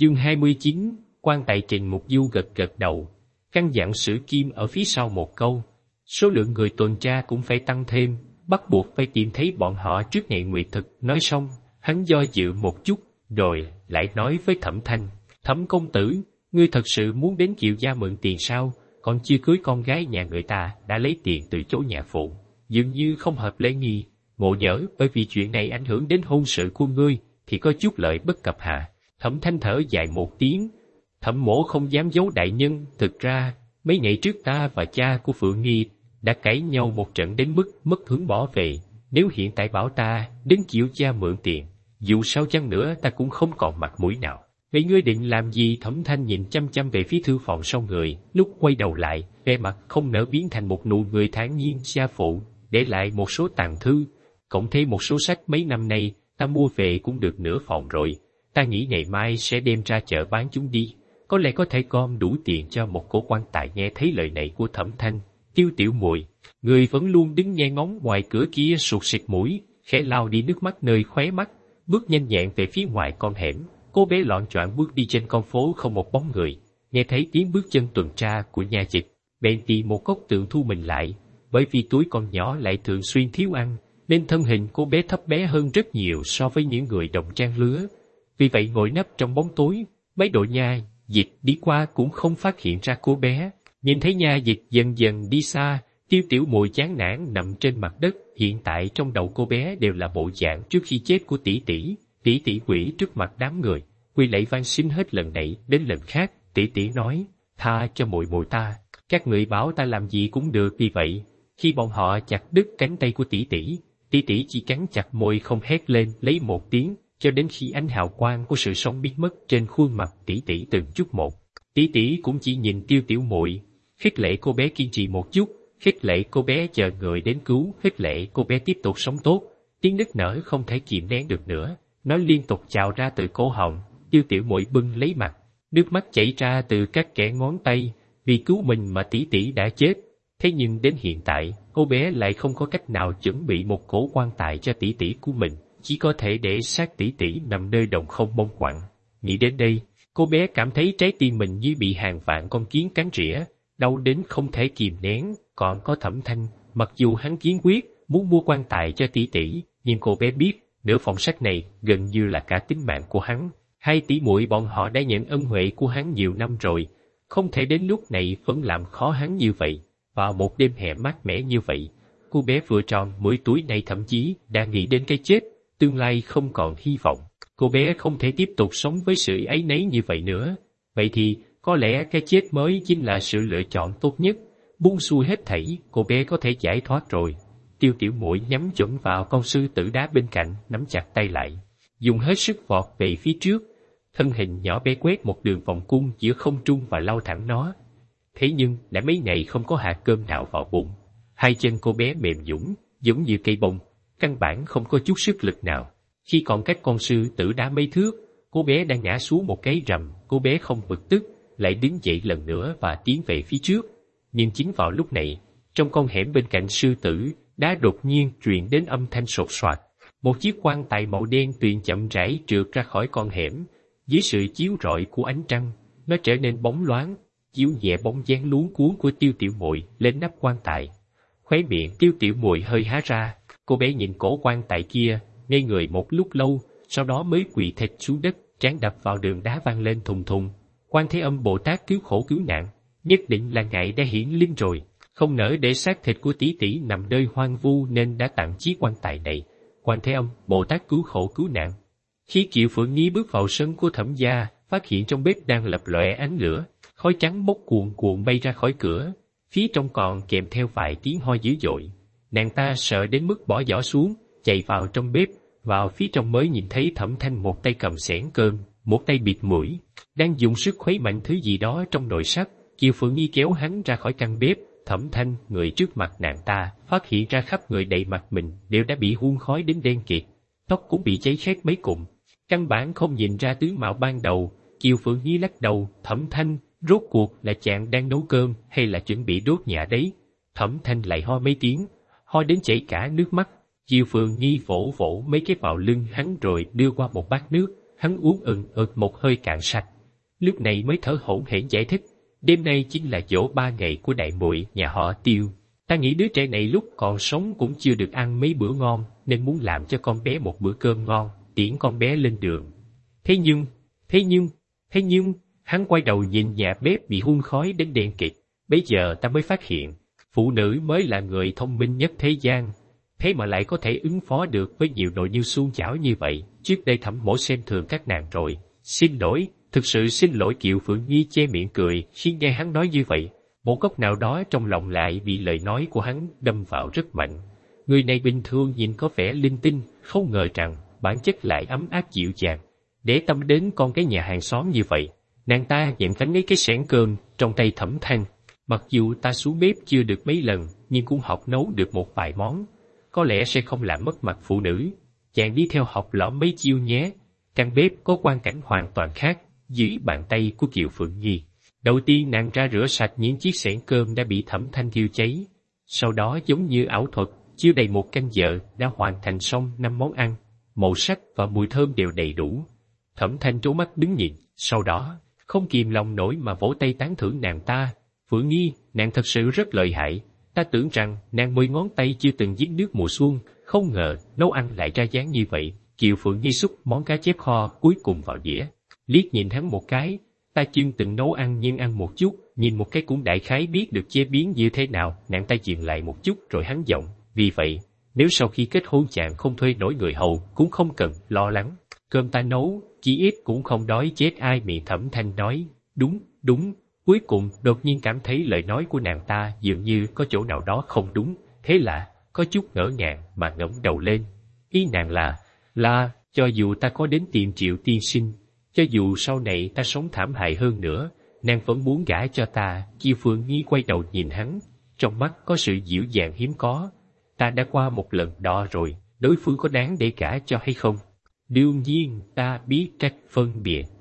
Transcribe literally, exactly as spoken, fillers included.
Chương hai mươi chín, quan tài Trình Mục Du gật gật đầu, căn dặn Sử Kim ở phía sau một câu. Số lượng người tuần tra cũng phải tăng thêm, bắt buộc phải tìm thấy bọn họ trước ngày nguyệt thực. Nói xong, hắn do dự một chút, rồi lại nói với Thẩm Thanh, Thẩm công tử, ngươi thật sự muốn đến Kiều gia mượn tiền sao? Còn chưa cưới con gái nhà người ta, đã lấy tiền từ chỗ nhà phụ, dường như không hợp lễ nghi. Ngộ nhỡ bởi vì chuyện này ảnh hưởng đến hôn sự của ngươi, thì có chút lợi bất cập hạ. Thẩm Thanh thở dài một tiếng, Thẩm mỗ không dám giấu đại nhân, thực ra, mấy ngày trước ta và cha của Phượng Nghi đã cãi nhau một trận đến mức mất hướng bỏ về. Nếu hiện tại bảo ta đến Kiều gia mượn tiền, dù sao chăng nữa ta cũng không còn mặt mũi nào. Vậy ngươi định làm gì? Thẩm Thanh nhìn chăm chăm về phía thư phòng sau người, lúc quay đầu lại, vẻ mặt không nỡ biến thành một nụ người thản nhiên. Gia phụ để lại một số tàng thư, cộng thêm một số sách mấy năm nay ta mua về cũng được nửa phòng rồi. Ta nghĩ ngày mai sẽ đem ra chợ bán chúng đi, có lẽ có thể gom đủ tiền cho một cổ quan tài. Nghe thấy lời này của Thẩm Thanh, Tiêu Tiểu Muội, người vẫn luôn đứng nghe ngóng ngoài cửa kia, sụt sịt mũi, khẽ lau đi nước mắt nơi khóe mắt, bước nhanh nhẹn về phía ngoài con hẻm. Cô bé loạng choạng bước đi trên con phố không một bóng người, nghe thấy tiếng bước chân tuần tra của nha dịch, bèn tìm một góc tường thu mình lại. Bởi vì túi con nhỏ lại thường xuyên thiếu ăn, nên thân hình cô bé thấp bé hơn rất nhiều so với những người đồng trang lứa. Vì vậy ngồi nấp trong bóng tối, mấy đội nha dịch đi qua cũng không phát hiện ra cô bé. Nhìn thấy nha dịch dần dần đi xa, Tiêu Tiểu Muội chán nản nằm trên mặt đất. Hiện tại trong đầu cô bé đều là bộ dạng trước khi chết của tỷ tỷ. Tỷ tỷ quỷ trước mặt đám người, quỳ lạy van xin hết lần này đến lần khác. Tỷ tỷ nói, tha cho muội muội ta, các người bảo ta làm gì cũng được. Vì vậy, khi bọn họ chặt đứt cánh tay của tỷ tỷ, tỷ tỷ chỉ cắn chặt môi không hét lên lấy một tiếng, cho đến khi ánh hào quang của sự sống biến mất trên khuôn mặt tỷ tỷ từng chút một. Tỷ tỷ cũng chỉ nhìn Tiêu Tiểu Muội, khích lệ cô bé kiên trì một chút, khích lệ cô bé chờ người đến cứu, khích lệ cô bé tiếp tục sống tốt. Tiếng nức nở không thể kìm nén được nữa, nó liên tục trào ra từ cổ họng. Tiêu Tiểu Muội bưng lấy mặt, nước mắt chảy ra từ các kẽ ngón tay. Vì cứu mình mà tỷ tỷ đã chết, thế nhưng đến hiện tại, cô bé lại không có cách nào chuẩn bị một cổ quan tài cho tỷ tỷ của mình, chỉ có thể để xác tỷ tỷ nằm nơi đồng không mông quặng. Nghĩ đến đây, cô bé cảm thấy trái tim mình như bị hàng vạn con kiến cắn rỉa, đau đến không thể kìm nén. Còn có Thẩm Thanh, mặc dù hắn kiên quyết muốn mua quan tài cho tỷ tỷ, nhưng cô bé biết nửa phòng sách này gần như là cả tính mạng của hắn. Hai tỷ muội bọn họ đã nhận ân huệ của hắn nhiều năm rồi, không thể đến lúc này vẫn làm khó hắn như vậy. Vào một đêm hè mát mẻ như vậy, cô bé vừa tròn mười tuổi này thậm chí đã nghĩ đến cái chết, tương lai không còn hy vọng. Cô bé không thể tiếp tục sống với sự áy náy như vậy nữa. Vậy thì, có lẽ cái chết mới chính là sự lựa chọn tốt nhất. Buông xuôi hết thảy, cô bé có thể giải thoát rồi. Tiêu Tiểu Muội nhắm chuẩn vào con sư tử đá bên cạnh, nắm chặt tay lại, dùng hết sức vọt về phía trước. Thân hình nhỏ bé quét một đường vòng cung giữa không trung và lao thẳng nó. Thế nhưng đã mấy ngày không có hạt cơm nào vào bụng. Hai chân cô bé mềm nhũn, giống như cây bông, căn bản không có chút sức lực nào. Khi còn cách con sư tử đá mấy thước, cô bé đã ngã xuống một cái rầm. Cô bé không bực tức, lại đứng dậy lần nữa và tiến về phía trước. Nhưng chính vào lúc này, trong con hẻm bên cạnh sư tử đá đột nhiên truyền đến âm thanh sột soạt. Một chiếc quan tài màu đen tuyền chậm rãi trượt ra khỏi con hẻm. Dưới sự chiếu rọi của ánh trăng, nó trở nên bóng loáng, chiếu nhẹ bóng dáng luống cuống của Tiêu Tiểu Muội lên nắp quan tài. Khóe miệng Tiêu Tiểu Muội hơi há ra, cô bé nhìn cổ quan tài kia, ngây người một lúc lâu, sau đó mới quỳ thệt xuống đất, trán đập vào đường đá vang lên thùng thùng. Quan Thế Âm Bồ Tát cứu khổ cứu nạn, nhất định là ngài đã hiển linh rồi, không nỡ để xác thịt của tỷ tỷ nằm nơi hoang vu nên đã tặng chiếc quan tài này. Quan Thế Âm Bồ Tát cứu khổ cứu nạn. Khi Kiều Phượng Nghi bước vào sân của Thẩm gia, phát hiện trong bếp đang lập lòe ánh lửa, khói trắng bốc cuồn cuộn bay ra khỏi cửa, phía trong còn kèm theo vài tiếng ho dữ dội. Nàng ta sợ đến mức bỏ giỏ xuống, chạy vào trong bếp. Vào phía trong mới nhìn thấy Thẩm Thanh một tay cầm xẻng cơm, một tay bịt mũi, đang dùng sức khuấy mạnh thứ gì đó trong nồi sắt. Kiều Phượng Nghi kéo hắn ra khỏi căn bếp. Thẩm Thanh, người trước mặt nàng ta, phát hiện ra khắp người đầy mặt mình đều đã bị hun khói đến đen kịt, tóc cũng bị cháy khét mấy cụm, căn bản không nhìn ra tướng mạo ban đầu. Kiều Phượng Nghi lắc đầu, Thẩm Thanh, rốt cuộc là chàng đang nấu cơm hay là chuẩn bị đốt nhà đấy? Thẩm Thanh lại ho mấy tiếng, ho đến chảy cả nước mắt. Kiều Phượng Nghi vỗ vỗ mấy cái vào lưng hắn rồi đưa qua một bát nước, Hắn uống ừng ực một hơi cạn sạch, lúc này mới thở hổn hển giải thích, đêm nay chính là giỗ ba ngày của đại muội nhà họ Tiêu. Ta nghĩ đứa trẻ này lúc còn sống cũng chưa được ăn mấy bữa ngon, nên muốn làm cho con bé một bữa cơm ngon, tiễn con bé lên đường. Thế nhưng, thế nhưng, thế nhưng, hắn quay đầu nhìn nhà bếp bị hun khói đến đen kịt, bây giờ ta mới phát hiện, phụ nữ mới là người thông minh nhất thế gian, thế mà lại có thể ứng phó được với nhiều nồi niêu suôn chảo như vậy. Trước đây Thẩm Mỗ xem thường các nàng rồi, xin lỗi, thực sự xin lỗi. Kiều Phượng Nhi che miệng cười khi nghe hắn nói như vậy, một góc nào đó trong lòng lại bị lời nói của hắn đâm vào rất mạnh. Người này bình thường nhìn có vẻ linh tinh, không ngờ rằng bản chất lại ấm áp dịu dàng. Để tâm đến con cái nhà hàng xóm như vậy, nàng ta dẹn cánh lấy cái xẻng cơm trong tay Thẩm Thanh. Mặc dù ta xuống bếp chưa được mấy lần, nhưng cũng học nấu được một vài món, có lẽ sẽ không làm mất mặt phụ nữ. Chàng đi theo học lỏm mấy chiêu nhé. Căn bếp có quang cảnh hoàn toàn khác dưới bàn tay của Kiều Phượng Nhi. Đầu tiên nàng ra rửa sạch những chiếc xẻng cơm đã bị Thẩm Thanh thiêu cháy. Sau đó giống như ảo thuật, chưa đầy một canh giờ đã hoàn thành xong năm món ăn. Màu sắc và mùi thơm đều đầy đủ. Thẩm Thanh trố mắt đứng nhìn, sau đó không kìm lòng nổi mà vỗ tay tán thưởng nàng ta. Phượng Nhi, nàng thật sự rất lợi hại. Ta tưởng rằng nàng mười ngón tay chưa từng giết nước mùa xuân, không ngờ nấu ăn lại ra dáng như vậy. Kiều Phượng Nhi xúc món cá chép kho cuối cùng vào đĩa, liếc nhìn hắn một cái. Ta chưa từng nấu ăn nhưng ăn một chút, nhìn một cái cũng đại khái biết được chế biến như thế nào. Nàng ta dừng lại một chút rồi hắn giọng, vì vậy, nếu sau khi kết hôn chàng không thuê nổi người hầu, cũng không cần lo lắng. Cơm ta nấu, chỉ ít cũng không đói chết ai. Miệng Thẩm Thanh nói, đúng, đúng. Cuối cùng đột nhiên cảm thấy lời nói của nàng ta dường như có chỗ nào đó không đúng, thế là có chút ngỡ ngàng mà ngẩng đầu lên. Ý nàng là, là, cho dù ta có đến tìm Triệu tiên sinh, cho dù sau này ta sống thảm hại hơn nữa, nàng vẫn muốn gả cho ta. Kiều Phượng Nhi quay đầu nhìn hắn, trong mắt có sự dịu dàng hiếm có. Ta đã qua một lần đó rồi, đối phương có đáng để gả cho hay không? Đương nhiên ta biết cách phân biệt.